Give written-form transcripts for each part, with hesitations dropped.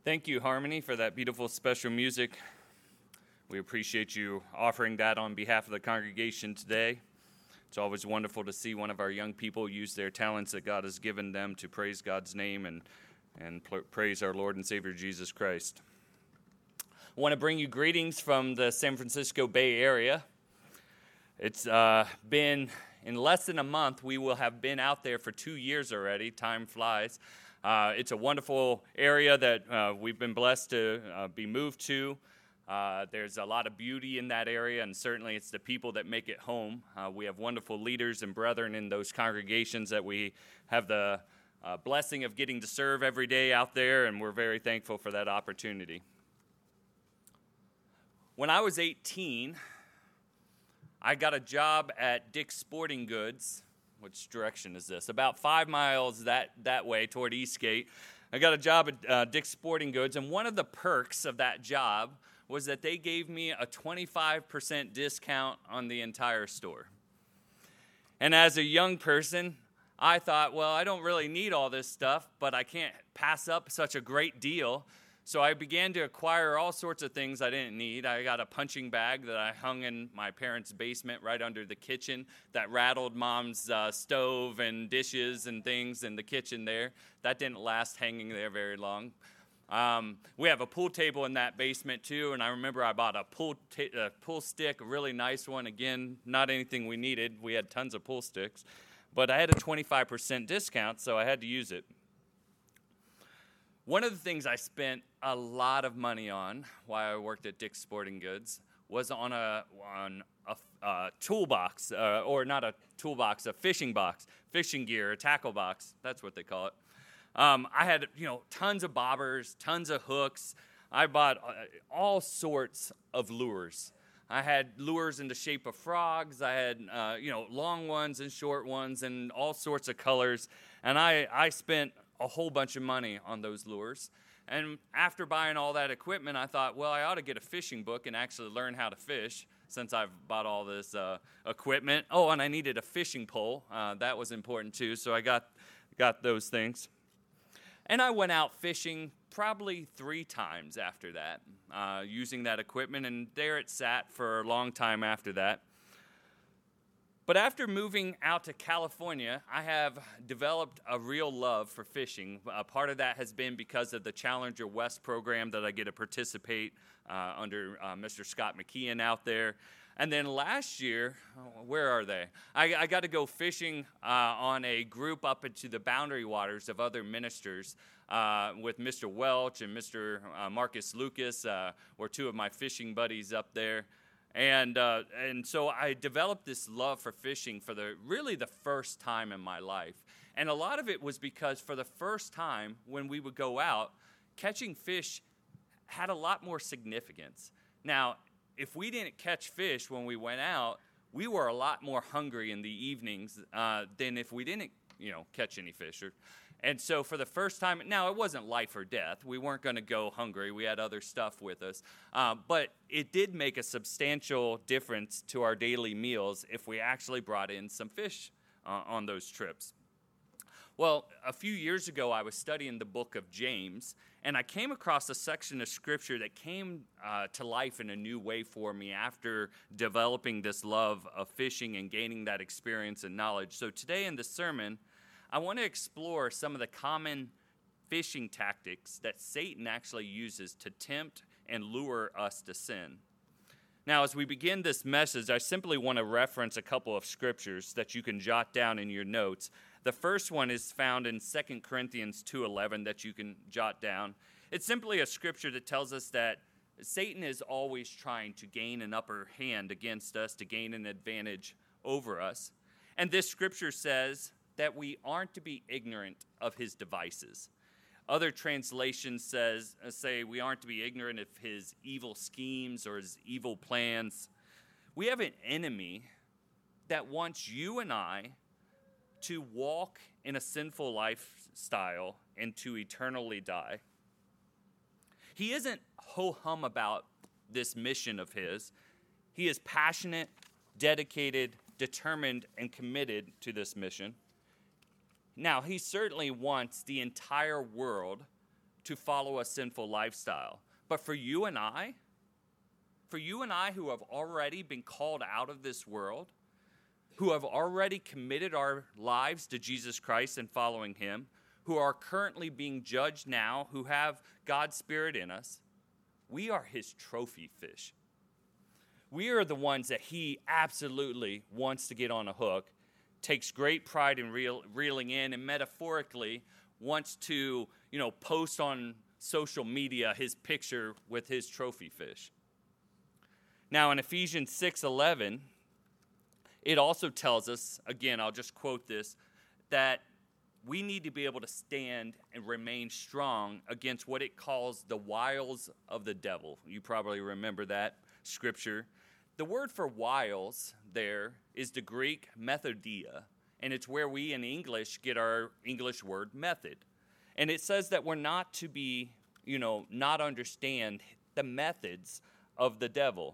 Thank you, Harmony, for that beautiful special music. We appreciate you offering that on behalf of the congregation today. It's always wonderful to see one of our young people use their talents that God has given them to praise God's name and praise our Lord and Savior Jesus Christ. I want to bring you greetings from the San Francisco Bay Area. It's been, in less than a month, we will have been out there for 2 years already. Time flies. It's a wonderful area that we've been blessed to be moved to. There's a lot of beauty in that area, and certainly it's the people that make it home. We have wonderful leaders and brethren in those congregations that we have the blessing of getting to serve every day out there, and we're very thankful for that opportunity. When I was 18, I got a job at Dick's Sporting Goods. Which direction is this? About 5 miles that way toward Eastgate. I got a job at Dick's Sporting Goods, and one of the perks of that job was that they gave me a 25% discount on the entire store. And as a young person, I thought, well, I don't really need all this stuff, but I can't pass up such a great deal. So I began to acquire all sorts of things I didn't need. I got a punching bag that I hung in my parents' basement right under the kitchen that rattled Mom's stove and dishes and things in the kitchen there. That didn't last hanging there very long. We have a pool table in that basement too, and I remember I bought a pool stick, a really nice one. Again, not anything we needed. We had tons of pool sticks. But I had a 25% discount, so I had to use it. One of the things I spent a lot of money on while I worked at Dick's Sporting Goods was on a toolbox, or not a toolbox, a fishing box, fishing gear, a tackle box. That's what they call it. I had, tons of bobbers, tons of hooks. I bought all sorts of lures. I had lures in the shape of frogs. I had, long ones and short ones and all sorts of colors. And I spent a whole bunch of money on those lures. And after buying all that equipment, I thought, well, I ought to get a fishing book and actually learn how to fish since I've bought all this equipment. Oh, and I needed a fishing pole. That was important too, so I got those things. And I went out fishing probably 3 times after that, using that equipment, and there it sat for a long time after that. But after moving out to California, I have developed a real love for fishing. Part of that has been because of the Challenger West program that I get to participate under Mr. Scott McKeon out there. And then last year, where are they? I got to go fishing on a group up into the boundary waters of other ministers with Mr. Welch and Mr. Marcus Lucas were 2 of my fishing buddies up there. And so I developed this love for fishing for the first time in my life. And a lot of it was because for the first time when we would go out, catching fish had a lot more significance. Now, if we didn't catch fish when we went out, we were a lot more hungry in the evenings than if we didn't, catch any fish. And so for the first time, now it wasn't life or death. We weren't going to go hungry. We had other stuff with us. But it did make a substantial difference to our daily meals if we actually brought in some fish on those trips. Well, a few years ago, I was studying the book of James, and I came across a section of Scripture that came to life in a new way for me after developing this love of fishing and gaining that experience and knowledge. So today in the sermon, I want to explore some of the common fishing tactics that Satan actually uses to tempt and lure us to sin. Now, as we begin this message, I simply want to reference a couple of scriptures that you can jot down in your notes. The first one is found in 2 Corinthians 2:11 that you can jot down. It's simply a scripture that tells us that Satan is always trying to gain an upper hand against us, to gain an advantage over us. And this scripture says that we aren't to be ignorant of his devices. Other translations say we aren't to be ignorant of his evil schemes or his evil plans. We have an enemy that wants you and I to walk in a sinful lifestyle and to eternally die. He isn't ho-hum about this mission of his. He is passionate, dedicated, determined, and committed to this mission. Now, he certainly wants the entire world to follow a sinful lifestyle. But for you and I who have already been called out of this world, who have already committed our lives to Jesus Christ and following him, who are currently being judged now, who have God's Spirit in us, we are his trophy fish. We are the ones that he absolutely wants to get on a hook, takes great pride in reeling in, and metaphorically wants to, post on social media his picture with his trophy fish. Now in Ephesians 6:11, it also tells us, again, I'll just quote this, that we need to be able to stand and remain strong against what it calls the wiles of the devil. You probably remember that scripture. The word for wiles there is the Greek methodia, and it's where we in English get our English word method. And it says that we're not to be, not understand the methods of the devil.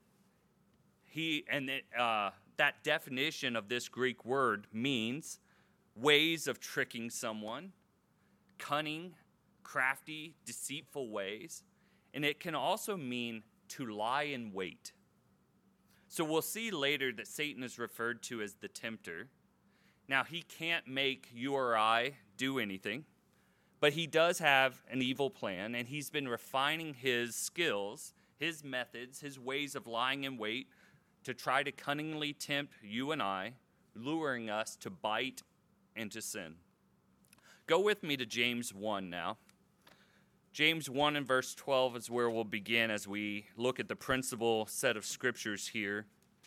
That definition of this Greek word means ways of tricking someone, cunning, crafty, deceitful ways, and it can also mean to lie in wait. So we'll see later that Satan is referred to as the tempter. Now, he can't make you or I do anything, but he does have an evil plan, and he's been refining his skills, his methods, his ways of lying in wait to try to cunningly tempt you and I, luring us to bite and to sin. Go with me to James 1 now. James 1 and verse 12 is where we'll begin as we look at the principal set of scriptures here.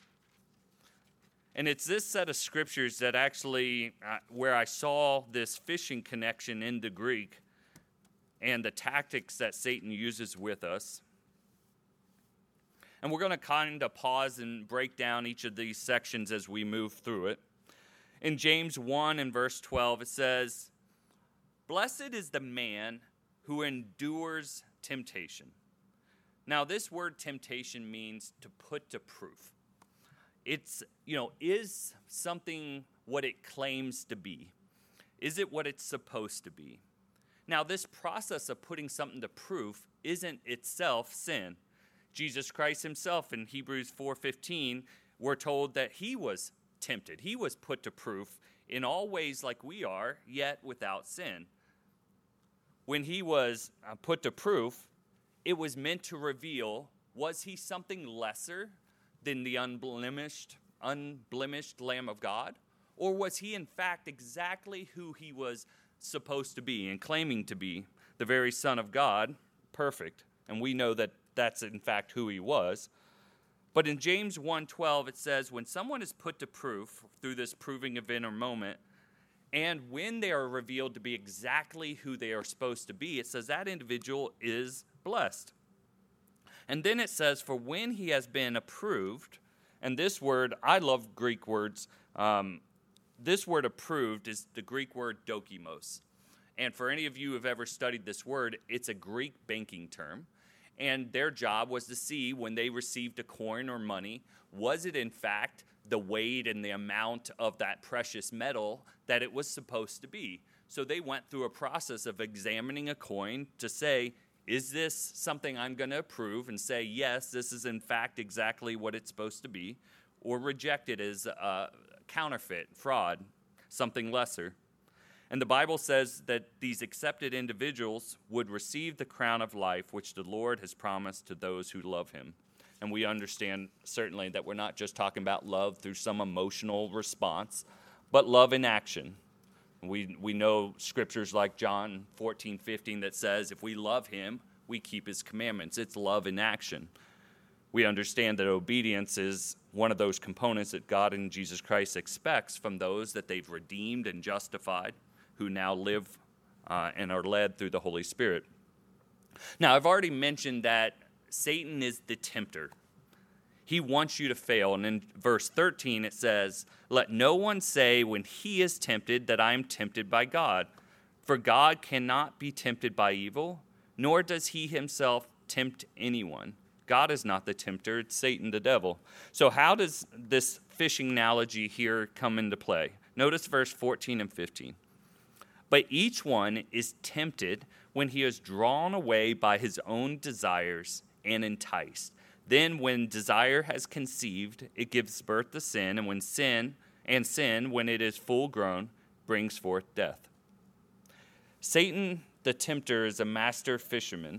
And it's this set of scriptures that actually, where I saw this fishing connection in the Greek and the tactics that Satan uses with us. And we're going to kind of pause and break down each of these sections as we move through it. In James 1 and verse 12, it says, "Blessed is the man who endures temptation." Now, this word temptation means to put to proof. It's, is something what it claims to be? Is it what it's supposed to be? Now, this process of putting something to proof isn't itself sin. Jesus Christ himself in Hebrews 4:15, we're told that he was tempted. He was put to proof in all ways like we are, yet without sin. When he was put to proof, it was meant to reveal, was he something lesser than the unblemished Lamb of God? Or was he in fact exactly who he was supposed to be and claiming to be, the very Son of God, perfect? And we know that that's in fact who he was. But in James 1:12, it says, when someone is put to proof through this proving event or moment, and when they are revealed to be exactly who they are supposed to be, it says that individual is blessed. And then it says, for when he has been approved, and this word, I love Greek words. This word approved is the Greek word dokimos. And for any of you who have ever studied this word, it's a Greek banking term. And their job was to see when they received a coin or money, was it in fact the weight and the amount of that precious metal that it was supposed to be? So they went through a process of examining a coin to say, is this something I'm going to approve and say, yes, this is in fact exactly what it's supposed to be, or reject it as counterfeit, fraud, something lesser. And the Bible says that these accepted individuals would receive the crown of life, which the Lord has promised to those who love him. And we understand certainly that we're not just talking about love through some emotional response, but love in action. We know scriptures like John 14:15 that says if we love him, we keep his commandments. It's love in action. We understand that obedience is one of those components that God and Jesus Christ expects from those that they've redeemed and justified, who now live and are led through the Holy Spirit. Now, I've already mentioned that Satan is the tempter. He wants you to fail. And in verse 13, it says, let no one say when he is tempted that I am tempted by God. For God cannot be tempted by evil, nor does he himself tempt anyone. God is not the tempter, it's Satan the devil. So how does this fishing analogy here come into play? Notice verse 14 and 15. But each one is tempted when he is drawn away by his own desires and enticed. Then when desire has conceived, it gives birth to sin, and sin, when it is full grown, brings forth death. Satan, the tempter, is a master fisherman.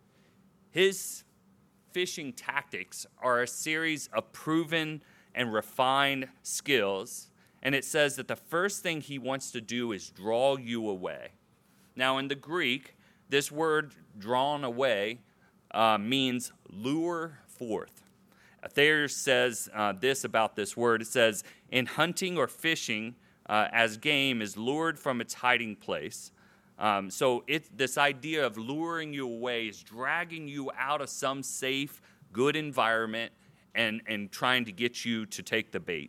His fishing tactics are a series of proven and refined skills, and it says that the first thing he wants to do is draw you away. Now, in the Greek, this word drawn away means lure forth. Thayer says this about this word. It says, in hunting or fishing as game is lured from its hiding place. So this idea of luring you away is dragging you out of some safe, good environment and trying to get you to take the bait.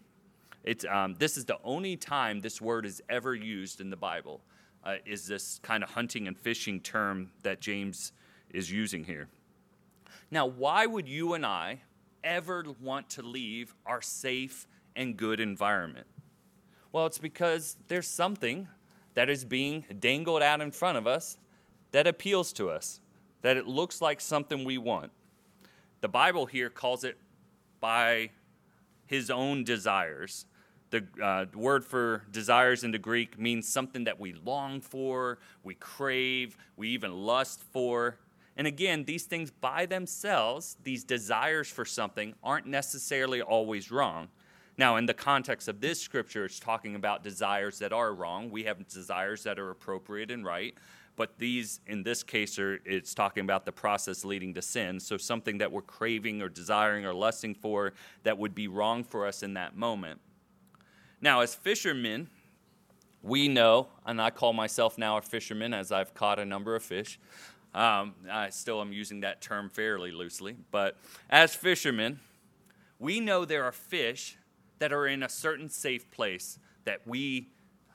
This is the only time this word is ever used in the Bible, is this kind of hunting and fishing term that James is using here. Now, why would you and I ever want to leave our safe and good environment? Well, it's because there's something that is being dangled out in front of us that appeals to us, that it looks like something we want. The Bible here calls it by his own desires. The word for desires in the Greek means something that we long for, we crave, we even lust for. And again, these things by themselves, these desires for something, aren't necessarily always wrong. Now, in the context of this scripture, it's talking about desires that are wrong. We have desires that are appropriate and right. But these, in this case, it's talking about the process leading to sin. So something that we're craving or desiring or lusting for that would be wrong for us in that moment. Now, as fishermen, we know, and I call myself now a fisherman as I've caught a number of fish. I still am using that term fairly loosely. But as fishermen, we know there are fish that are in a certain safe place that we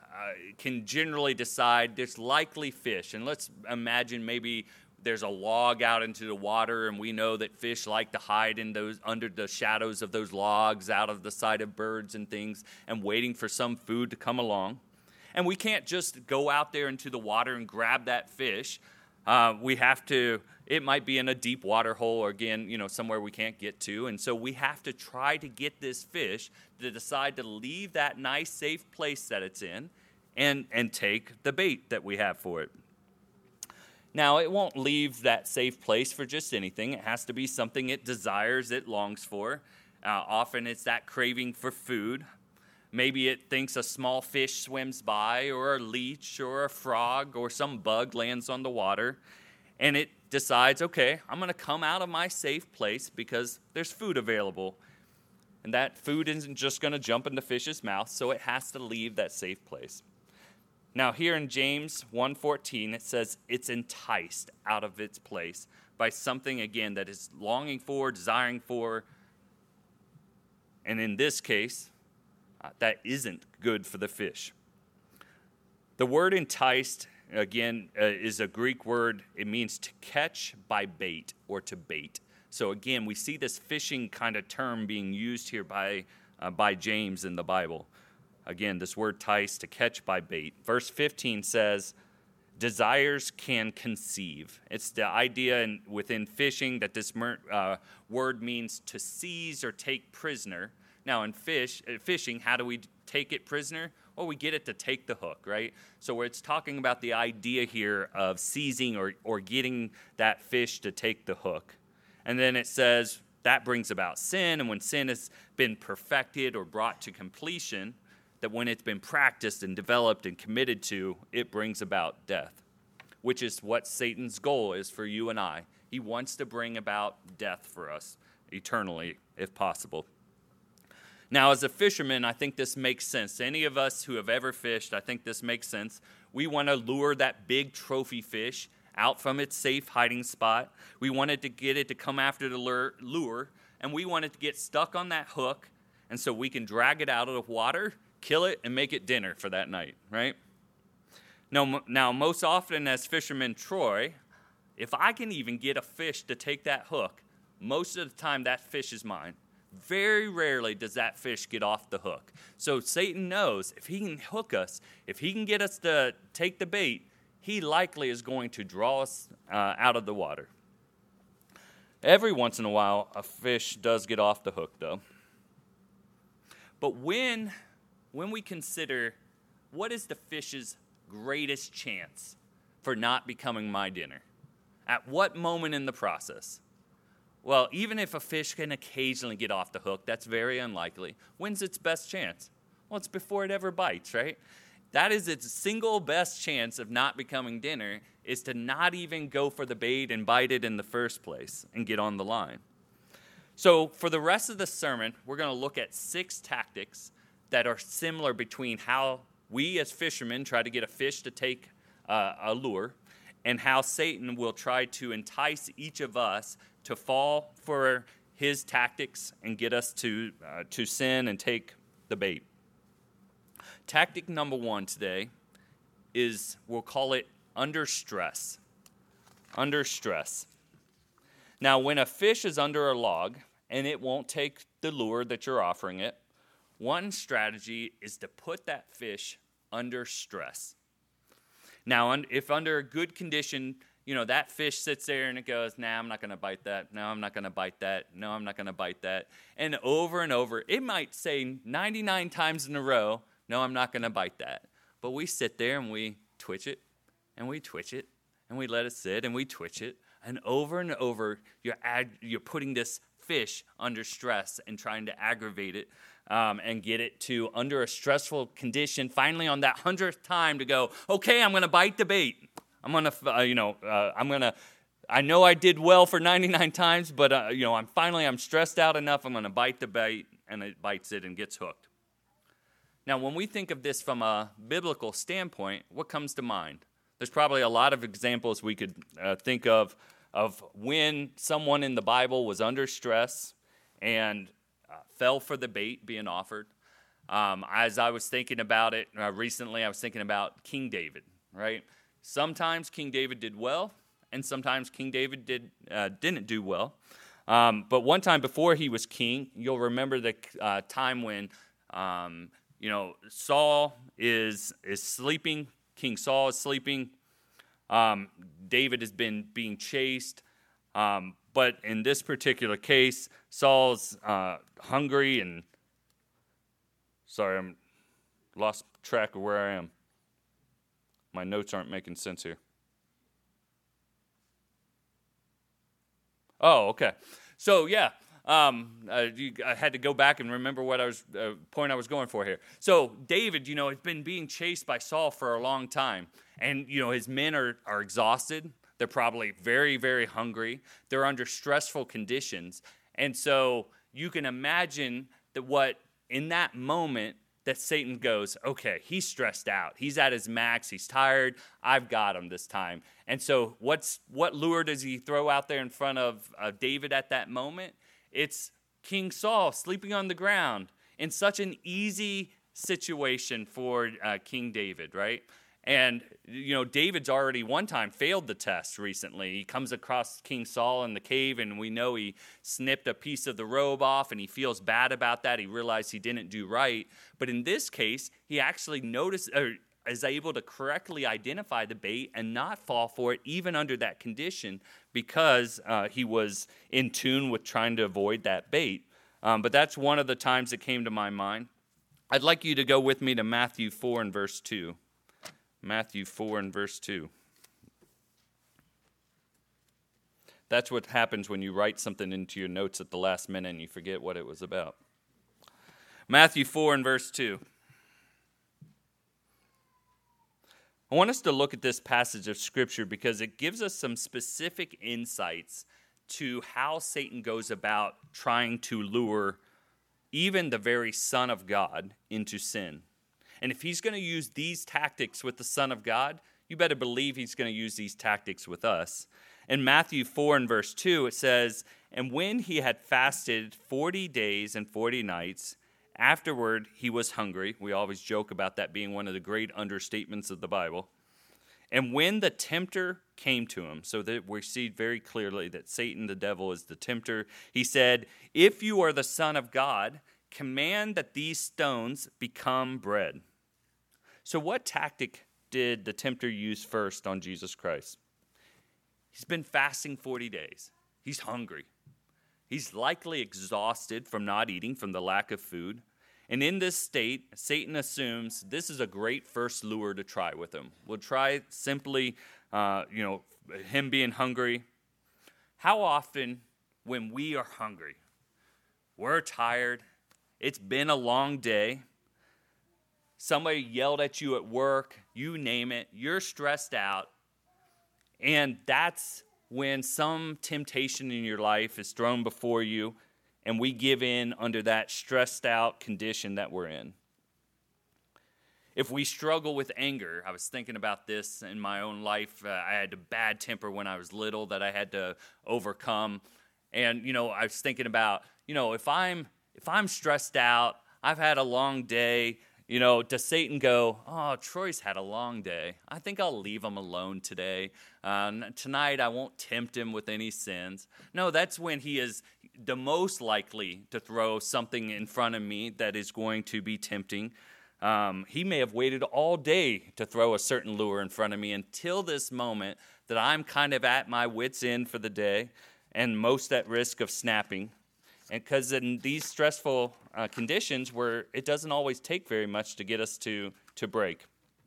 can generally decide there's likely fish. And let's imagine maybe there's a log out into the water, and we know that fish like to hide in those under the shadows of those logs, out of the sight of birds and things, and waiting for some food to come along. And we can't just go out there into the water and grab that fish. We have to, it might be in a deep water hole or again, somewhere we can't get to. And so we have to try to get this fish to decide to leave that nice, safe place that it's in and take the bait that we have for it. Now, it won't leave that safe place for just anything. It has to be something it desires, it longs for. Often it's that craving for food. Maybe it thinks a small fish swims by, or a leech, or a frog, or some bug lands on the water, and it decides, okay, I'm going to come out of my safe place because there's food available. And that food isn't just going to jump in the fish's mouth, so it has to leave that safe place. Now, here in James 1:14, it says it's enticed out of its place by something, again, that is longing for, desiring for, and in this case, that isn't good for the fish. The word enticed, again, is a Greek word. It means to catch by bait or to bait. So again, we see this fishing kind of term being used here by James in the Bible. Again, this word entice, to catch by bait. Verse 15 says, desires can conceive. It's the idea within fishing that this word means to seize or take prisoner. Now, in fishing, how do we take it prisoner? Well, we get it to take the hook, right? So it's talking about the idea here of seizing or getting that fish to take the hook. And then it says that brings about sin, and when sin has been perfected or brought to completion, that when it's been practiced and developed and committed to, it brings about death, which is what Satan's goal is for you and I. He wants to bring about death for us eternally, if possible. Now, as a fisherman, I think this makes sense. Any of us who have ever fished, I think this makes sense. We want to lure that big trophy fish out from its safe hiding spot. We wanted to get it to come after the lure, and we want it to get stuck on that hook, and so we can drag it out of the water, kill it, and make it dinner for that night, right? Now, most often as fisherman Troy, if I can even get a fish to take that hook, most of the time that fish is mine. Very rarely does that fish get off the hook. So Satan knows if he can hook us, if he can get us to take the bait, he likely is going to draw us out of the water. Every once in a while, a fish does get off the hook, though. But when we consider what is the fish's greatest chance for not becoming my dinner, at what moment in the process? Well, even if a fish can occasionally get off the hook, that's very unlikely. When's its best chance? Well, it's before it ever bites, right? That is its single best chance of not becoming dinner, is to not even go for the bait and bite it in the first place and get on the line. So for the rest of the sermon, we're going to look at 6 tactics that are similar between how we as fishermen try to get a fish to take a lure, and how Satan will try to entice each of us to fall for his tactics and get us to sin and take the bait. Tactic number 1 today is, we'll call it under stress. Under stress. Now, when a fish is under a log and it won't take the lure that you're offering it, one strategy is to put that fish under stress. Now, if under a good condition, that fish sits there and it goes, nah, I'm not going to bite that. No, I'm not going to bite that. No, I'm not going to bite that. And over, it might say 99 times in a row, no, I'm not going to bite that. But we sit there and we twitch it, and we twitch it, and we let it sit, and we twitch it. And over, you're putting this fish under stress and trying to aggravate it and get it to under a stressful condition. Finally, on that 100th time to go, okay, I'm going to bite the bait. I'm going to, I know I did well for 99 times, but I'm stressed out enough. I'm going to bite the bait, and it bites it and gets hooked. Now, when we think of this from a biblical standpoint, what comes to mind? There's probably a lot of examples we could think of when someone in the Bible was under stress and fell for the bait being offered. As I was thinking about it recently, I was thinking about King David, right? Sometimes King David did well, and sometimes King David didn't do well. But one time before he was king, you'll remember the time when Saul is sleeping. King Saul is sleeping. David has been being chased. But in this particular case, Saul's hungry and... Sorry, I'm lost track of where I am. My notes aren't making sense here. Oh, okay. So, yeah. I had to go back and remember what point I was going for here. So David, has been being chased by Saul for a long time. And, his men are exhausted. They're probably very, very hungry. They're under stressful conditions. And so you can imagine that in that moment that Satan goes, okay, he's stressed out. He's at his max. He's tired. I've got him this time. And so what lure does he throw out there in front of David at that moment? It's King Saul sleeping on the ground in such an easy situation for King David, right? And, David's already one time failed the test recently. He comes across King Saul in the cave, and we know he snipped a piece of the robe off, and he feels bad about that. He realized he didn't do right. But in this case, he actually is able to correctly identify the bait and not fall for it, even under that condition, because he was in tune with trying to avoid that bait. But that's one of the times that came to my mind. I'd like you to go with me to Matthew 4 and verse 2. Matthew 4 and verse 2. That's what happens when you write something into your notes at the last minute and you forget what it was about. Matthew 4 and verse 2. I want us to look at this passage of Scripture because it gives us some specific insights to how Satan goes about trying to lure even the very Son of God into sin. And if he's going to use these tactics with the Son of God, you better believe he's going to use these tactics with us. In Matthew 4 and verse 2, it says, "And when he had fasted 40 days and 40 nights, afterward he was hungry." We always joke about that being one of the great understatements of the Bible. And when the tempter came to him, so that we see very clearly that Satan, the devil, is the tempter, he said, "If you are the Son of God, command that these stones become bread." So what tactic did the tempter use first on Jesus Christ? He's been fasting 40 days. He's hungry. He's likely exhausted from not eating, from the lack of food. And in this state, Satan assumes this is a great first lure to try with him. We'll try simply, him being hungry. How often when we are hungry, we're tired, it's been a long day, somebody yelled at you at work, you name it, you're stressed out, and that's when some temptation in your life is thrown before you, and we give in under that stressed out condition that we're in. If we struggle with anger, I was thinking about this in my own life. I had a bad temper when I was little that I had to overcome. And, I was thinking about, if I'm stressed out, I've had a long day, does Satan go, "Oh, Troy's had a long day. I think I'll leave him alone today. Tonight I won't tempt him with any sins." No, that's when he is the most likely to throw something in front of me that is going to be tempting. He may have waited all day to throw a certain lure in front of me until this moment that I'm kind of at my wit's end for the day and most at risk of snapping. And because in these stressful conditions where it doesn't always take very much to get us to break.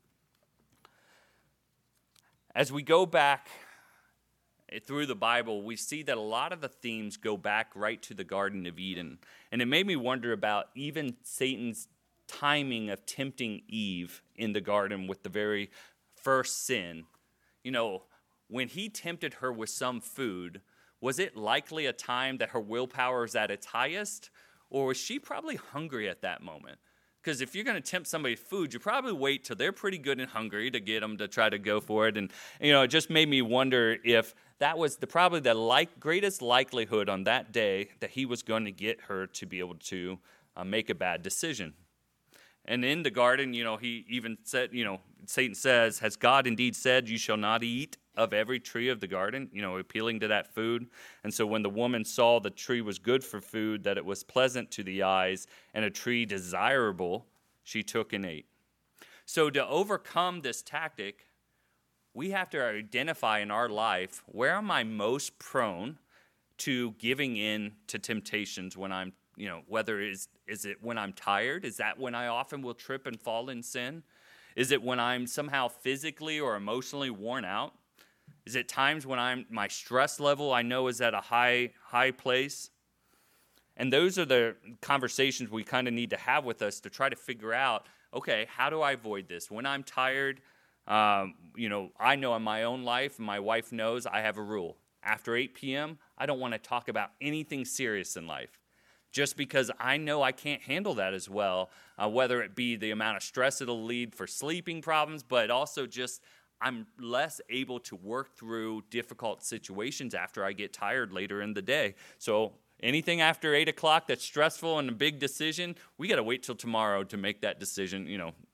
As we go back through the Bible, we see that a lot of the themes go back right to the Garden of Eden. And it made me wonder about even Satan's timing of tempting Eve in the garden with the very first sin. When he tempted her with some food, was it likely a time that her willpower was at its highest? Or was she probably hungry at that moment? Because if you're going to tempt somebody with food, you probably wait till they're pretty good and hungry to get them to try to go for it. And, it just made me wonder if that was probably the greatest likelihood on that day that he was going to get her to be able to make a bad decision. And in the garden, he even said, Satan says, "Has God indeed said you shall not eat of every tree of the garden?" Appealing to that food. And so when the woman saw the tree was good for food, that it was pleasant to the eyes, and a tree desirable, she took and ate. So to overcome this tactic, we have to identify in our life, where am I most prone to giving in to temptations when I'm, whether is it when I'm tired? Is that when I often will trip and fall in sin? Is it when I'm somehow physically or emotionally worn out? Is it times when my stress level I know is at a high place? And those are the conversations we kind of need to have with us to try to figure out, okay, how do I avoid this? When I'm tired, I know in my own life, my wife knows I have a rule. After 8 p.m., I don't want to talk about anything serious in life. Just because I know I can't handle that as well, whether it be the amount of stress it'll lead for sleeping problems, but also just I'm less able to work through difficult situations after I get tired later in the day. So anything after 8 o'clock that's stressful and a big decision, we got to wait till tomorrow to make that decision,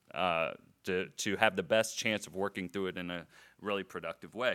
to have the best chance of working through it in a really productive way.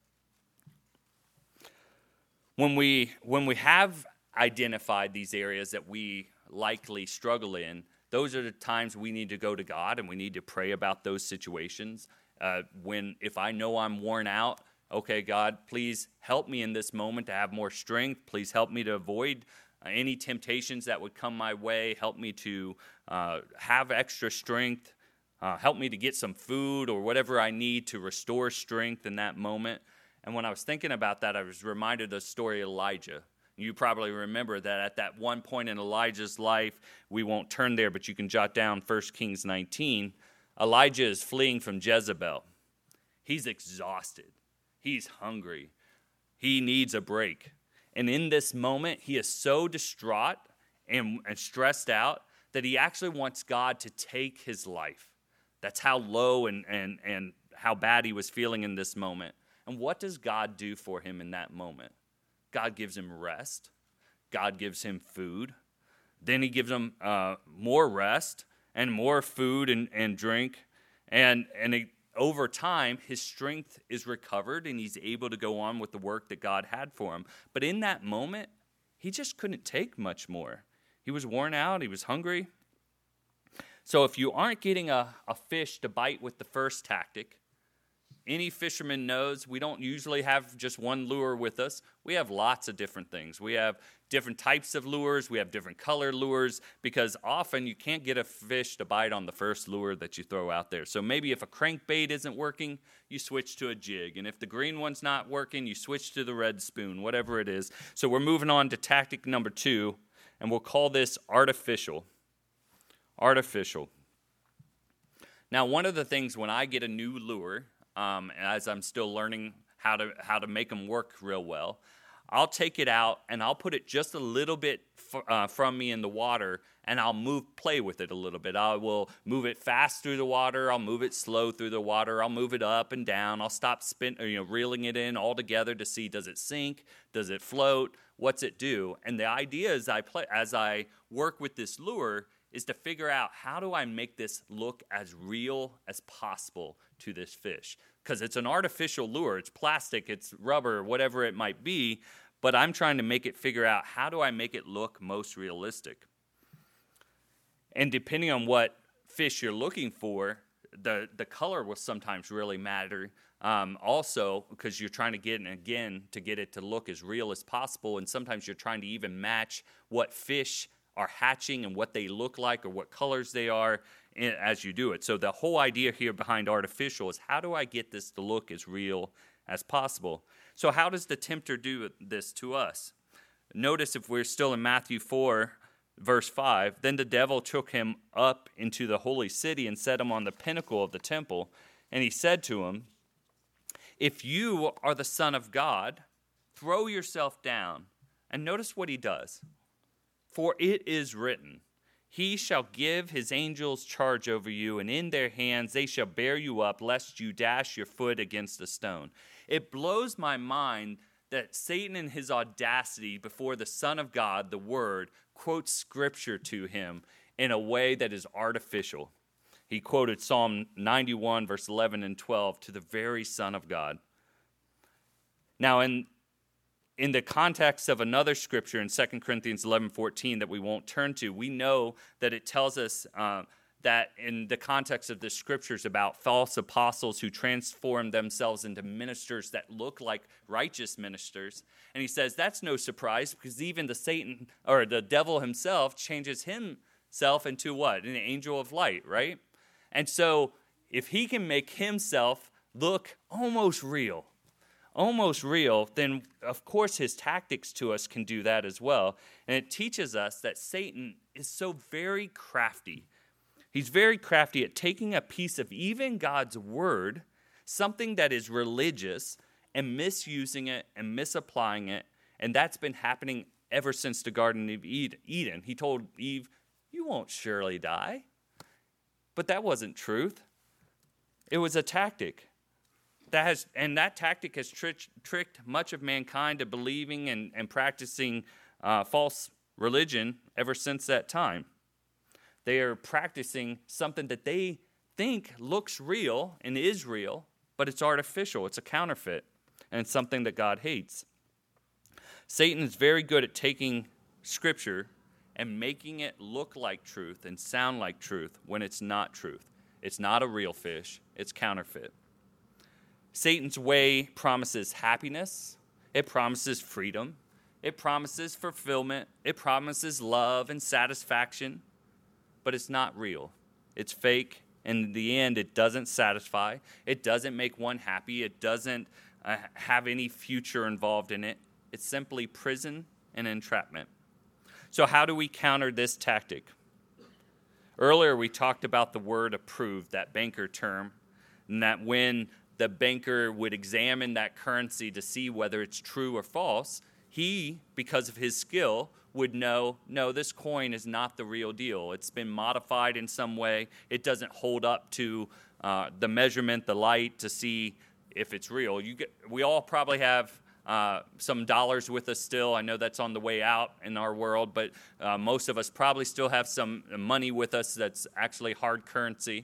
When we have identified these areas that we likely struggle in, those are the times we need to go to God and we need to pray about those situations. If I know I'm worn out, okay, God, please help me in this moment to have more strength. Please help me to avoid any temptations that would come my way. Help me to have extra strength. Help me to get some food or whatever I need to restore strength in that moment. And when I was thinking about that, I was reminded of the story of Elijah. You probably remember that at that one point in Elijah's life, we won't turn there, but you can jot down 1 Kings 19. Elijah is fleeing from Jezebel. He's exhausted. He's hungry. He needs a break. And in this moment, he is so distraught and stressed out that he actually wants God to take his life. That's how low and how bad he was feeling in this moment. And what does God do for him in that moment? God gives him rest. God gives him food. Then he gives him more rest and more food and drink. And over time, his strength is recovered and he's able to go on with the work that God had for him. But in that moment, he just couldn't take much more. He was worn out. He was hungry. So if you aren't getting a fish to bite with the first tactic, any fisherman knows we don't usually have just one lure with us. We have lots of different things. We have different types of lures. We have different color lures because often you can't get a fish to bite on the first lure that you throw out there. So maybe if a crankbait isn't working, you switch to a jig. And if the green one's not working, you switch to the red spoon, whatever it is. So we're moving on to tactic number 2, and we'll call this artificial. Artificial. Now, one of the things when I get a new lure, as I'm still learning how to make them work real well, I'll take it out and I'll put it just a little bit from me in the water, and I'll play with it a little bit. I will move it fast through the water. I'll move it slow through the water. I'll move it up and down. I'll stop reeling it in all together to see, does it sink? Does it float? What's it do? And the idea is as I work with this lure is to figure out, how do I make this look as real as possible to this fish? Because it's an artificial lure. It's plastic, it's rubber, whatever it might be, but I'm trying to make it figure out, how do I make it look most realistic? And depending on what fish you're looking for, the color will sometimes really matter. Also, because you're trying to get it to look as real as possible, and sometimes you're trying to even match what fish are hatching and what they look like or what colors they are as you do it. So the whole idea here behind artificial is, how do I get this to look as real as possible? So how does the tempter do this to us? Notice, if we're still in Matthew 4, verse 5, then the devil took him up into the holy city and set him on the pinnacle of the temple. And he said to him, if you are the Son of God, throw yourself down. And notice what he does. For it is written, he shall give his angels charge over you, and in their hands they shall bear you up, lest you dash your foot against a stone. It blows my mind that Satan, in his audacity before the Son of God, the Word, quotes Scripture to him in a way that is artificial. He quoted Psalm 91, verse 11 and 12, to the very Son of God. Now, in the context of another scripture in 2 Corinthians 11:14 that we won't turn to, we know that it tells us that in the context of the scriptures about false apostles who transform themselves into ministers that look like righteous ministers. And he says that's no surprise, because even the devil himself changes himself into what? An angel of light, right? And so if he can make himself look almost real, then of course his tactics to us can do that as well. And it teaches us that Satan is so very crafty. He's very crafty at taking a piece of even God's word, something that is religious, and misusing it and misapplying it. And that's been happening ever since the Garden of Eden. He told Eve, you won't surely die. But that wasn't truth. It was a tactic. That tactic has tricked much of mankind to believing and practicing false religion ever since that time. They are practicing something that they think looks real and is real, but it's artificial. It's a counterfeit, and it's something that God hates. Satan is very good at taking Scripture and making it look like truth and sound like truth when it's not truth. It's not a real fish. It's counterfeit. Satan's way promises happiness. It promises freedom. It promises fulfillment. It promises love and satisfaction. But it's not real. It's fake. And in the end, it doesn't satisfy. It doesn't make one happy. It doesn't have any future involved in it. It's simply prison and entrapment. So how do we counter this tactic? Earlier, we talked about the word approved, that banker term, and that when the banker would examine that currency to see whether it's true or false, he, because of his skill, would know, no, this coin is not the real deal. It's been modified in some way. It doesn't hold up to the measurement, the light, to see if it's real. We all probably have some dollars with us still. I know that's on the way out in our world, but most of us probably still have some money with us that's actually hard currency.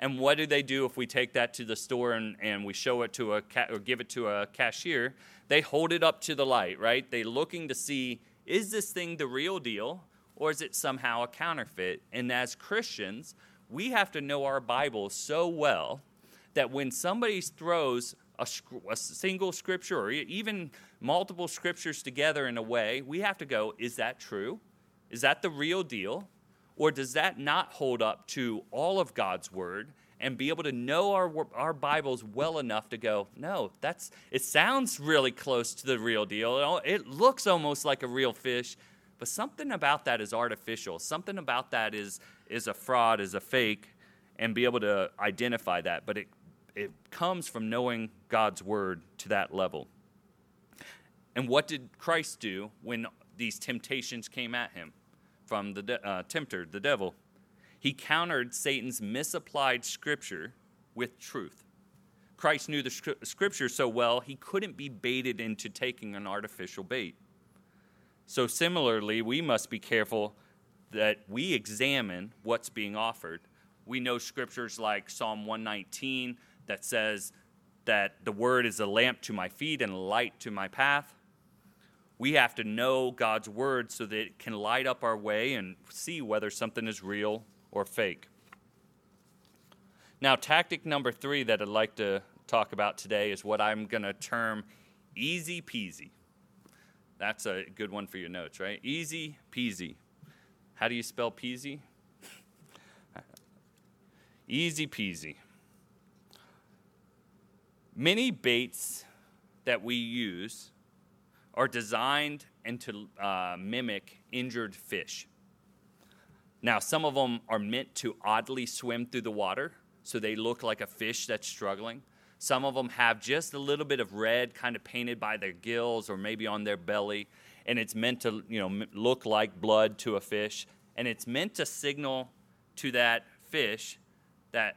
And what do they do if we take that to the store and we show it to or give it to a cashier? They hold it up to the light, right? They're looking to see, is this thing the real deal or is it somehow a counterfeit? And as Christians, we have to know our Bible so well that when somebody throws a single scripture or even multiple scriptures together in a way, we have to go, is that true? Is that the real deal? Or does that not hold up to all of God's word and be able to know our Bibles well enough to go, no, it sounds really close to the real deal. It looks almost like a real fish, but something about that is artificial. Something about that is a fraud, is a fake, and be able to identify that. But it comes from knowing God's word to that level. And what did Christ do when these temptations came at him from the tempter, the devil? He countered Satan's misapplied scripture with truth. Christ knew the scripture so well, he couldn't be baited into taking an artificial bait. So similarly, we must be careful that we examine what's being offered. We know scriptures like Psalm 119 that says that the word is a lamp to my feet and a light to my path. We have to know God's word so that it can light up our way and see whether something is real or fake. Now, tactic number 3 that I'd like to talk about today is what I'm going to term easy peasy. That's a good one for your notes, right? Easy peasy. How do you spell peasy? Easy peasy. Many baits that we use are designed and to mimic injured fish. Now, some of them are meant to oddly swim through the water, so they look like a fish that's struggling. Some of them have just a little bit of red kind of painted by their gills or maybe on their belly, and it's meant to, look like blood to a fish, and it's meant to signal to that fish that,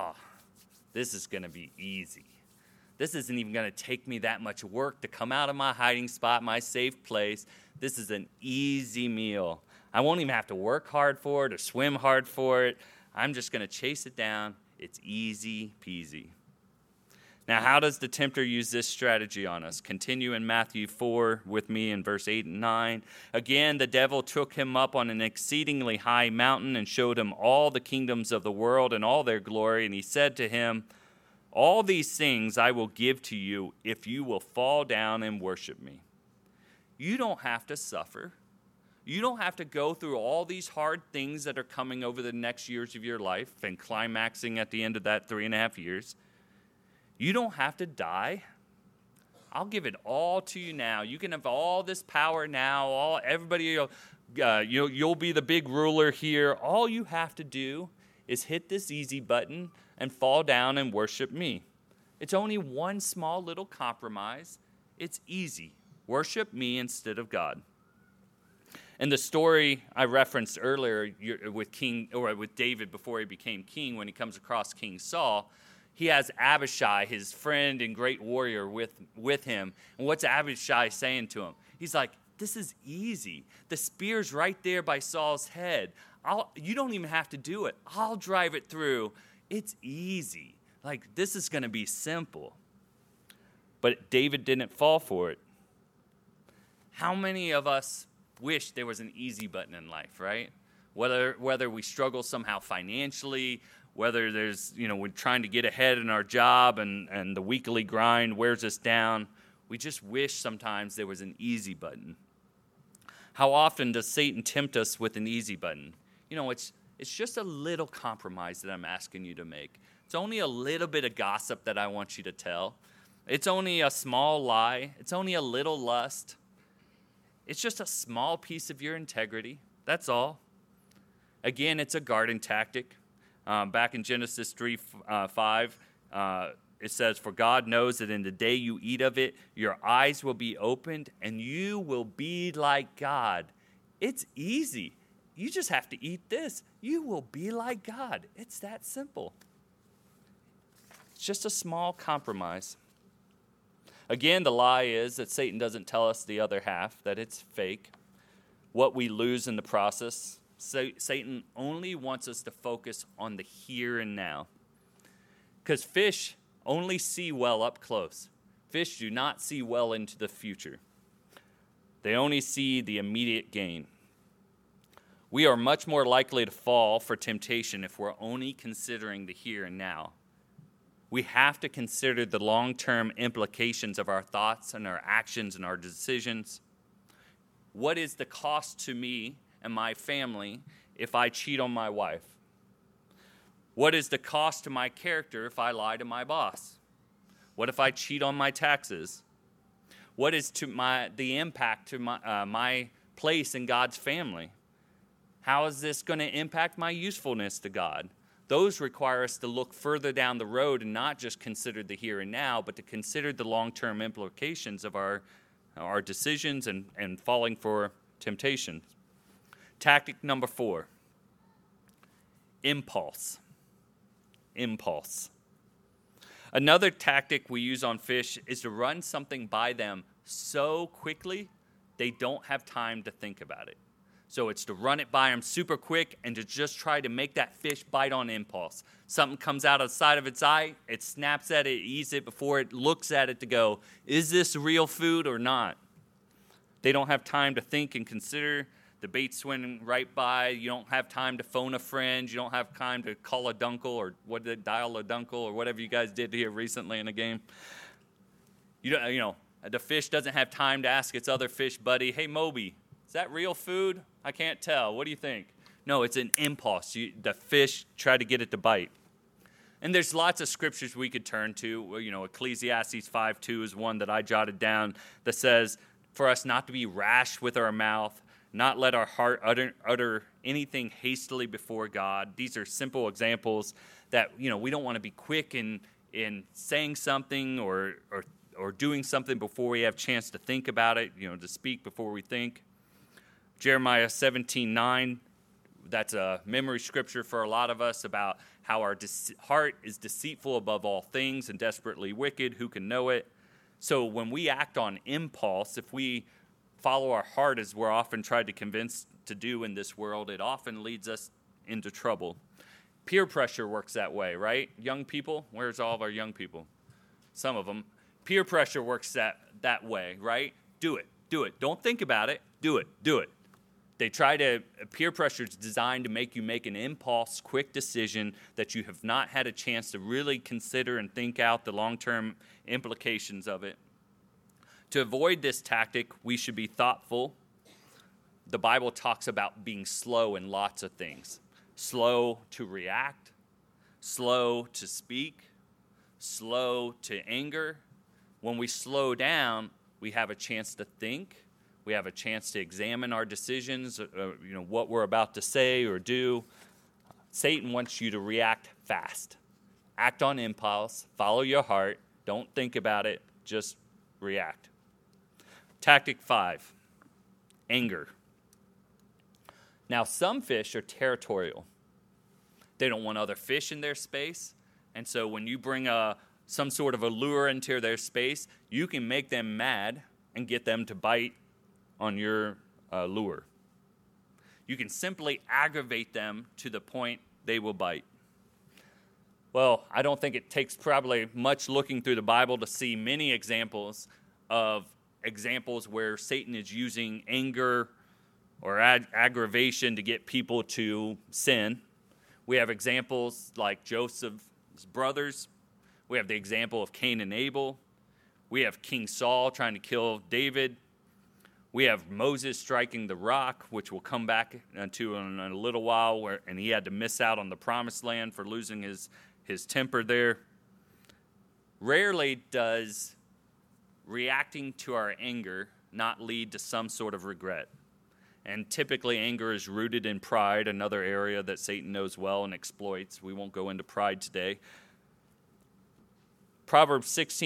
this is going to be easy. This isn't even going to take me that much work to come out of my hiding spot, my safe place. This is an easy meal. I won't even have to work hard for it or swim hard for it. I'm just going to chase it down. It's easy peasy. Now, how does the tempter use this strategy on us? Continue in Matthew 4 with me in verse 8 and 9. Again, the devil took him up on an exceedingly high mountain and showed him all the kingdoms of the world and all their glory. And he said to him, all these things I will give to you if you will fall down and worship me. You don't have to suffer. You don't have to go through all these hard things that are coming over the next years of your life and climaxing at the end of that 3.5 years. You don't have to die. I'll give it all to you now. You can have all this power now. Everybody, you'll be the big ruler here. All you have to do is hit this easy button and fall down and worship me. It's only one small little compromise. It's easy. Worship me instead of God. And the story I referenced earlier with David before he became king, when he comes across King Saul, he has Abishai, his friend and great warrior, with him. And what's Abishai saying to him? He's like, this is easy. The spear's right there by Saul's head. You don't even have to do it. I'll drive it through. It's easy. Like, this is going to be simple. But David didn't fall for it. How many of us wish there was an easy button in life, right? Whether we struggle somehow financially, whether there's, we're trying to get ahead in our job and the weekly grind wears us down. We just wish sometimes there was an easy button. How often does Satan tempt us with an easy button? It's just a little compromise that I'm asking you to make. It's only a little bit of gossip that I want you to tell. It's only a small lie. It's only a little lust. It's just a small piece of your integrity. That's all. Again, it's a garden tactic. Back in Genesis 3:5, it says, for God knows that in the day you eat of it, your eyes will be opened and you will be like God. It's easy. You just have to eat this. You will be like God. It's that simple. It's just a small compromise. Again, the lie is that Satan doesn't tell us the other half, that it's fake, what we lose in the process. Satan only wants us to focus on the here and now. Because fish only see well up close. Fish do not see well into the future. They only see the immediate gain. We are much more likely to fall for temptation if we're only considering the here and now. We have to consider the long-term implications of our thoughts and our actions and our decisions. What is the cost to me and my family if I cheat on my wife? What is the cost to my character if I lie to my boss? What if I cheat on my taxes? What is the impact to my place in God's family? How is this going to impact my usefulness to God? Those require us to look further down the road and not just consider the here and now, but to consider the long-term implications of our decisions and falling for temptation. Tactic number 4, impulse. Impulse. Another tactic we use on fish is to run something by them so quickly they don't have time to think about it. So it's to run it by them super quick and to just try to make that fish bite on impulse. Something comes out of the side of its eye, it snaps at it, eats it before it looks at it to go, is this real food or not? They don't have time to think and consider. The bait's swimming right by. You don't have time to phone a friend. You don't have time to call a dunkel or dial a dunkel or whatever you guys did here recently in a game. The fish doesn't have time to ask its other fish buddy, hey, Moby, is that real food? I can't tell. What do you think? No, it's an impulse. The fish try to get it to bite. And there's lots of scriptures we could turn to. Ecclesiastes 5:2 is one that I jotted down that says, for us not to be rash with our mouth, not let our heart utter anything hastily before God. These are simple examples that, we don't want to be quick in saying something or doing something before we have a chance to think about it, to speak before we think. Jeremiah 17:9, that's a memory scripture for a lot of us about how our heart is deceitful above all things and desperately wicked. Who can know it? So when we act on impulse, if we follow our heart as we're often tried to convince to do in this world, it often leads us into trouble. Peer pressure works that way, right? Young people, where's all of our young people? Some of them. Peer pressure works that way, right? Do it. Don't think about it. Do it. Peer pressure is designed to make you make an impulse, quick decision that you have not had a chance to really consider and think out the long-term implications of it. To avoid this tactic, we should be thoughtful. The Bible talks about being slow in lots of things. Slow to react, slow to speak, slow to anger. When we slow down, we have a chance to think. We have a chance to examine our decisions, what we're about to say or do. Satan wants you to react fast. Act on impulse, follow your heart, don't think about it, just react. Tactic 5, anger. Now, some fish are territorial. They don't want other fish in their space. And so when you bring some sort of a lure into their space, you can make them mad and get them to bite on your lure. You can simply aggravate them to the point they will bite. Well, I don't think it takes probably much looking through the Bible to see many examples where Satan is using anger or aggravation to get people to sin. We have examples like Joseph's brothers. We have the example of Cain and Abel. We have King Saul trying to kill David. We have Moses striking the rock, which we'll come back to in a little while, and he had to miss out on the promised land for losing his temper there. Rarely does reacting to our anger not lead to some sort of regret. And typically anger is rooted in pride, another area that Satan knows well and exploits. We won't go into pride today. Proverbs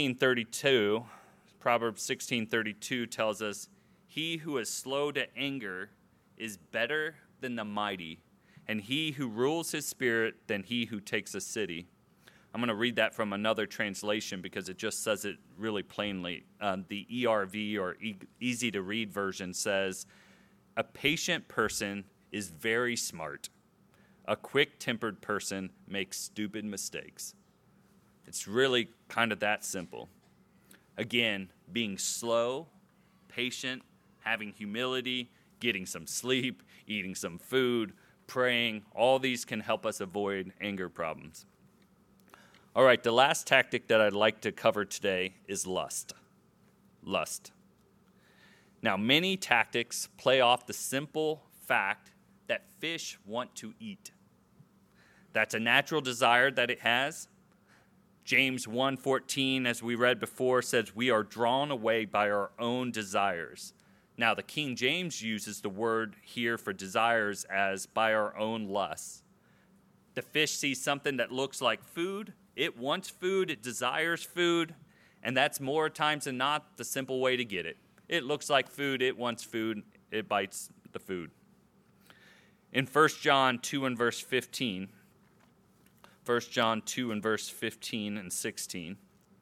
16:32 tells us, he who is slow to anger is better than the mighty, and he who rules his spirit than he who takes a city. I'm going to read that from another translation because it just says it really plainly. The ERV, or Easy to Read version, says, a patient person is very smart. A quick-tempered person makes stupid mistakes. It's really kind of that simple. Again, being slow, patient, having humility, getting some sleep, eating some food, praying, all these can help us avoid anger problems. All right, the last tactic that I'd like to cover today is lust. Lust. Now, many tactics play off the simple fact that fish want to eat. That's a natural desire that it has. James 1:14, as we read before, says we are drawn away by our own desires. Now, the King James uses the word here for desires as by our own lusts. The fish sees something that looks like food. It wants food. It desires food. And that's more times than not the simple way to get it. It looks like food. It wants food. It bites the food. In 1 John 2 and verse 15, 1 John 2 and verse 15 and 16,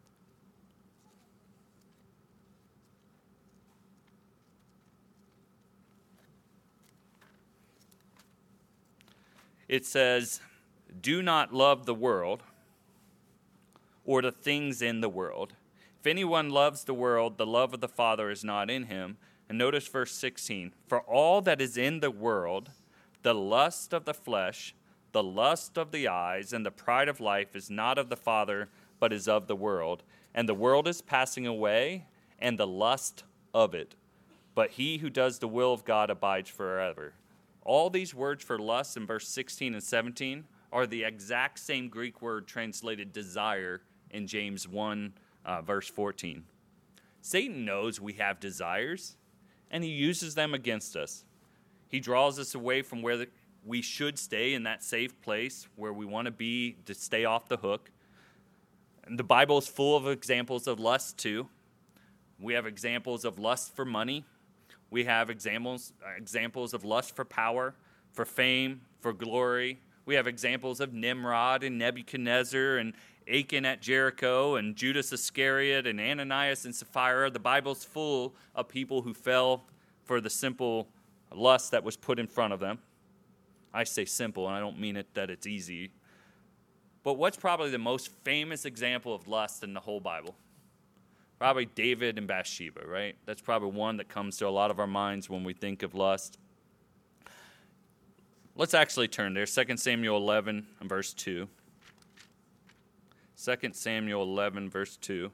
it says, "Do not love the world or the things in the world. If anyone loves the world, the love of the Father is not in him." And notice verse 16. "For all that is in the world, the lust of the flesh, the lust of the eyes, and the pride of life is not of the Father, but is of the world. And the world is passing away, and the lust of it. But he who does the will of God abides forever." All these words for lust in verse 16 and 17 are the exact same Greek word translated desire in James 1, verse 14. Satan knows we have desires, and he uses them against us. He draws us away from where we should stay, in that safe place where we want to be to stay off the hook. And the Bible is full of examples of lust too. We have examples of lust for money. We have examples of lust for power, for fame, for glory. We have examples of Nimrod and Nebuchadnezzar and Achan at Jericho and Judas Iscariot and Ananias and Sapphira. The Bible's full of people who fell for the simple lust that was put in front of them. I say simple, and I don't mean it that it's easy. But what's probably the most famous example of lust in the whole Bible? Probably David and Bathsheba, right? That's probably one that comes to a lot of our minds when we think of lust. Let's actually turn there. 2 Samuel 11 and verse 2. 2 Samuel 11, verse 2.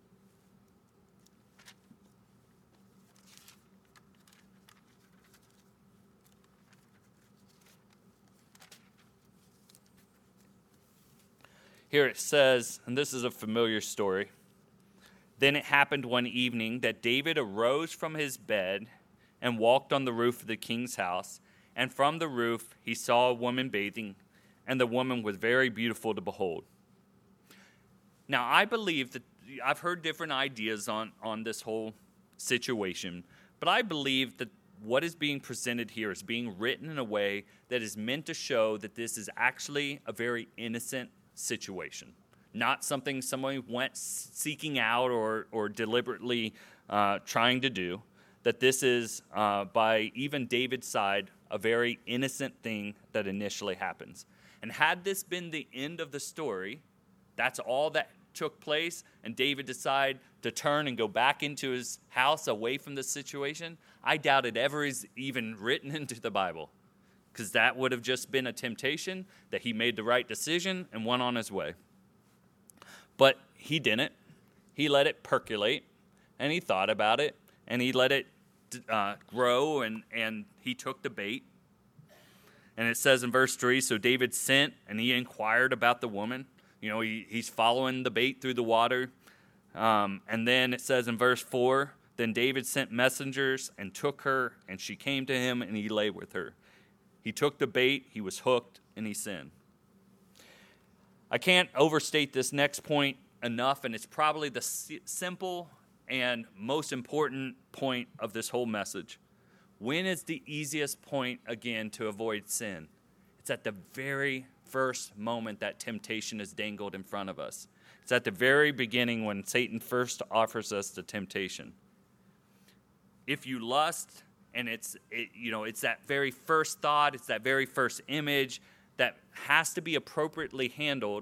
Here it says, and this is a familiar story, "Then it happened one evening that David arose from his bed and walked on the roof of the king's house, and from the roof he saw a woman bathing, and the woman was very beautiful to behold." Now, I believe that I've heard different ideas on this whole situation, but I believe that what is being presented here is being written in a way that is meant to show that this is actually a very innocent situation, not something someone went seeking out or deliberately trying to do, that this is, by even David's side, a very innocent thing that initially happens. And had this been the end of the story, that's all that took place, and David decided to turn and go back into his house away from the situation, I doubt it ever is even written into the Bible, because that would have just been a temptation that he made the right decision and went on his way. But he didn't. He let it percolate, and he thought about it, and he let it grow, and he took the bait. And it says in verse 3, "So David sent, and he inquired about the woman." You know, he's following the bait through the water. And then it says in verse 4, "Then David sent messengers and took her, and she came to him, and he lay with her. He took the bait, he was hooked, and he sinned." I can't overstate this next point enough, and it's probably the simple and most important point of this whole message. When is the easiest point, again, to avoid sin? It's at the very first moment that temptation is dangled in front of us. It's at the very beginning when Satan first offers us the temptation. If you lust, and it's that very first thought, it's that very first image that has to be appropriately handled,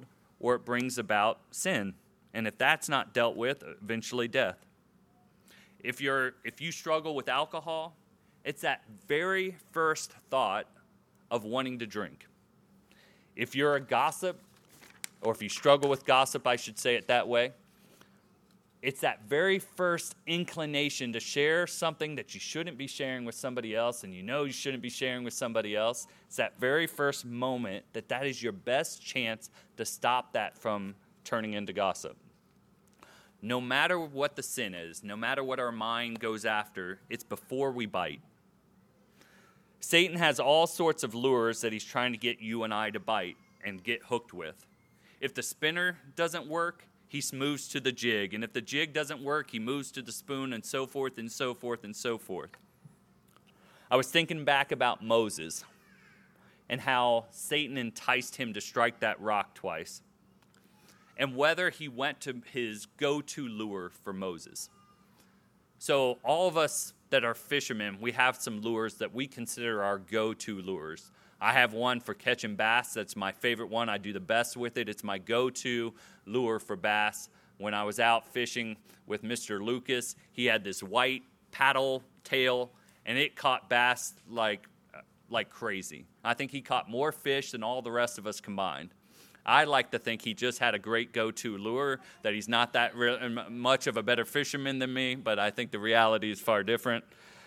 or it brings about sin. And if that's not dealt with, eventually death. If you struggle with alcohol, it's that very first thought of wanting to drink. If you're a gossip, or if you struggle with gossip, I should say it that way, it's that very first inclination to share something that you shouldn't be sharing with somebody else, and you know you shouldn't be sharing with somebody else. It's that very first moment that is your best chance to stop that from turning into gossip. No matter what the sin is, no matter what our mind goes after, it's before we bite. Satan has all sorts of lures that he's trying to get you and I to bite and get hooked with. If the spinner doesn't work, he moves to the jig. And if the jig doesn't work, he moves to the spoon, and so forth and so forth and so forth. I was thinking back about Moses and how Satan enticed him to strike that rock twice, and whether he went to his go-to lure for Moses. So all of us that are fishermen, we have some lures that we consider our go-to lures. I have one for catching bass. That's my favorite one. I do the best with it. It's my go-to lure for bass. When I was out fishing with Mr. Lucas, he had this white paddle tail, and it caught bass like crazy. I think he caught more fish than all the rest of us combined. I like to think he just had a great go-to lure, that he's not that much of a better fisherman than me, but I think the reality is far different.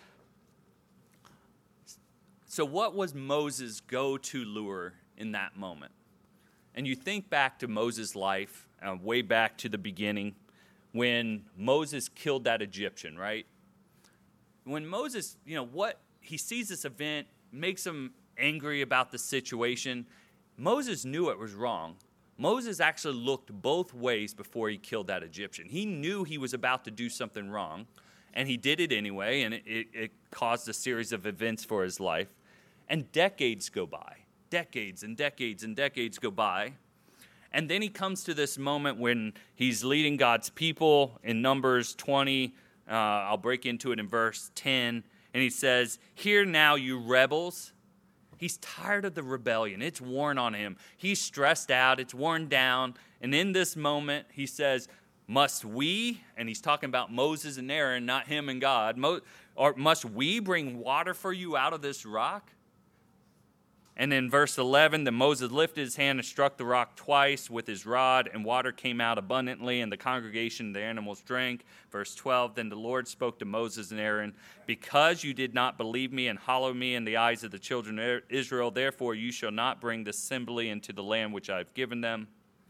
So what was Moses' go-to lure in that moment? And you think back to Moses' life, way back to the beginning, when Moses killed that Egyptian, right? When Moses, he sees this event, makes him angry about the situation. Moses knew it was wrong. Moses actually looked both ways before he killed that Egyptian. He knew he was about to do something wrong, and he did it anyway, and it caused a series of events for his life. And decades go by. Decades and decades and decades go by. And then he comes to this moment when he's leading God's people in Numbers 20. I'll break into it in verse 10. And he says, "Hear now, you rebels." He's tired of the rebellion. It's worn on him. He's stressed out. It's worn down. And in this moment, he says, "Must we," and he's talking about Moses and Aaron, not him and God, or "must we bring water for you out of this rock?" And in verse 11, then Moses lifted his hand and struck the rock twice with his rod, and water came out abundantly, and the congregation and the animals drank. Verse 12, then the Lord spoke to Moses and Aaron, "Because you did not believe me and hallow me in the eyes of the children of Israel, therefore you shall not bring the assembly into the land which I have given them."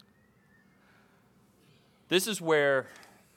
This is where,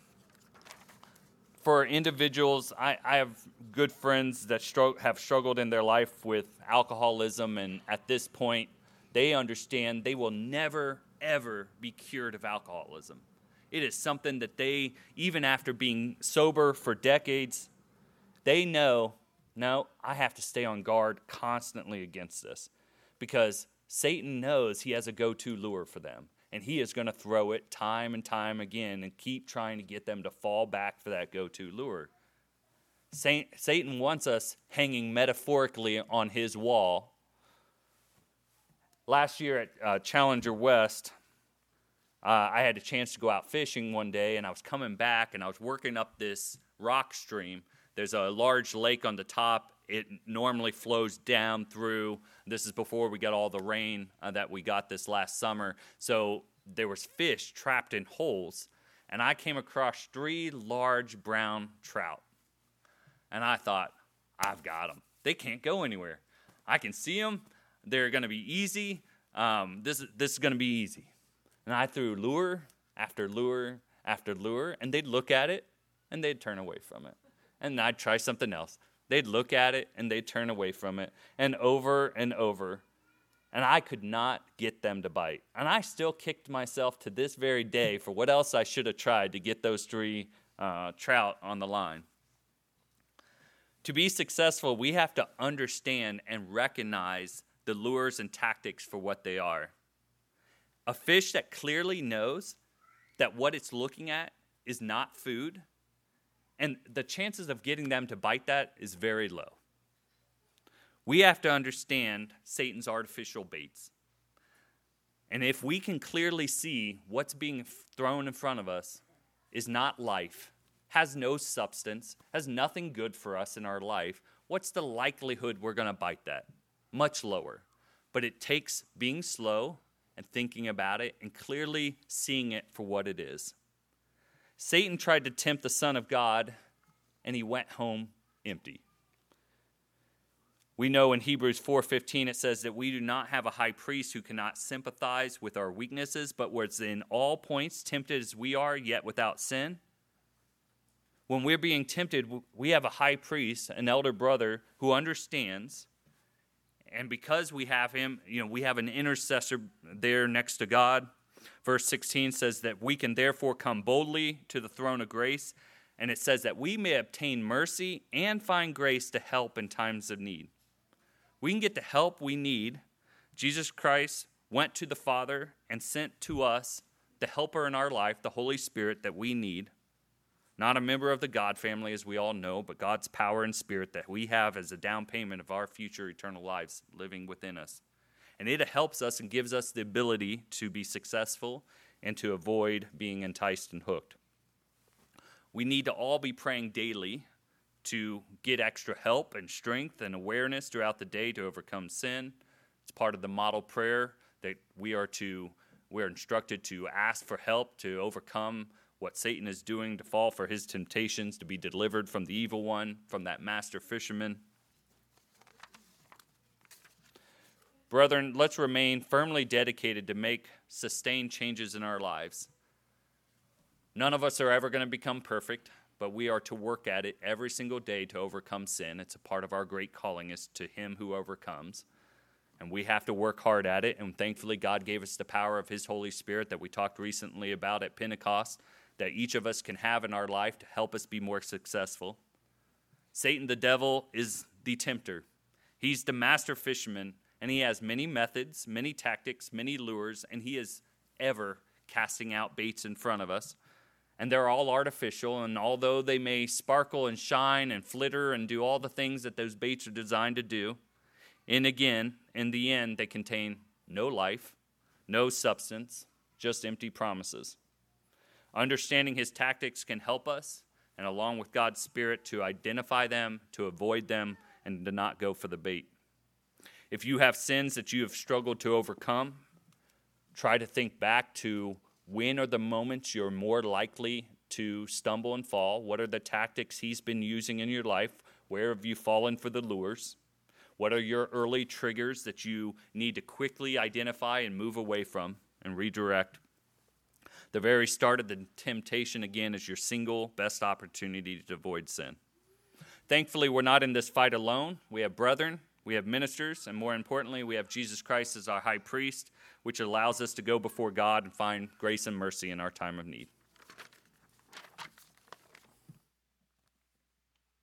for individuals, I have good friends that have struggled in their life with alcoholism, and at this point, they understand they will never, ever be cured of alcoholism. It is something that they, even after being sober for decades, they know, no, I have to stay on guard constantly against this, because Satan knows he has a go-to lure for them. And he is going to throw it time and time again and keep trying to get them to fall back for that go-to lure. Satan wants us hanging metaphorically on his wall. Last year at Challenger West, I had a chance to go out fishing one day, and I was coming back, and I was working up this rock stream. There's a large lake on the top. It normally flows down through. This is before we got all the rain that we got this last summer. So there was fish trapped in holes. And I came across 3 large brown trout. And I thought, I've got them. They can't go anywhere. I can see them. They're going to be easy. This is going to be easy. And I threw lure after lure after lure. And they'd look at it, and they'd turn away from it. And I'd try something else. They'd look at it, and they'd turn away from it, and over and over. And I could not get them to bite. And I still kicked myself to this very day for what else I should have tried to get those 3 trout on the line. To be successful, we have to understand and recognize the lures and tactics for what they are. A fish that clearly knows that what it's looking at is not food, and the chances of getting them to bite that is very low. We have to understand Satan's artificial baits. And if we can clearly see what's being thrown in front of us is not life, has no substance, has nothing good for us in our life, what's the likelihood we're going to bite that? Much lower. But it takes being slow and thinking about it and clearly seeing it for what it is. Satan tried to tempt the Son of God, and he went home empty. We know in Hebrews 4:15 it says that we do not have a high priest who cannot sympathize with our weaknesses, but was in all points tempted as we are, yet without sin. When we're being tempted, we have a high priest, an elder brother, who understands. And because we have him, we have an intercessor there next to God. Verse 16 says that we can therefore come boldly to the throne of grace. And it says that we may obtain mercy and find grace to help in times of need. We can get the help we need. Jesus Christ went to the Father and sent to us the helper in our life, the Holy Spirit that we need. Not a member of the God family, as we all know, but God's power and spirit that we have as a down payment of our future eternal lives living within us. And it helps us and gives us the ability to be successful and to avoid being enticed and hooked. We need to all be praying daily to get extra help and strength and awareness throughout the day to overcome sin. It's part of the model prayer that we're instructed to ask for help to overcome what Satan is doing, to fall for his temptations, to be delivered from the evil one, from that master fisherman. Brethren, let's remain firmly dedicated to make sustained changes in our lives. None of us are ever going to become perfect, but we are to work at it every single day to overcome sin. It's a part of our great calling is to him who overcomes. And we have to work hard at it. And thankfully, God gave us the power of his Holy Spirit that we talked recently about at Pentecost, that each of us can have in our life to help us be more successful. Satan, the devil, is the tempter. He's the master fisherman, and he has many methods, many tactics, many lures, and he is ever casting out baits in front of us. And they're all artificial, and although they may sparkle and shine and flitter and do all the things that those baits are designed to do, in the end, they contain no life, no substance, just empty promises. Understanding his tactics can help us, and along with God's Spirit, to identify them, to avoid them, and to not go for the bait. If you have sins that you have struggled to overcome, try to think back to when are the moments you're more likely to stumble and fall? What are the tactics he's been using in your life? Where have you fallen for the lures? What are your early triggers that you need to quickly identify and move away from and redirect? The very start of the temptation, again, is your single best opportunity to avoid sin. Thankfully, we're not in this fight alone. We have brethren, we have ministers, and more importantly, we have Jesus Christ as our high priest, which allows us to go before God and find grace and mercy in our time of need.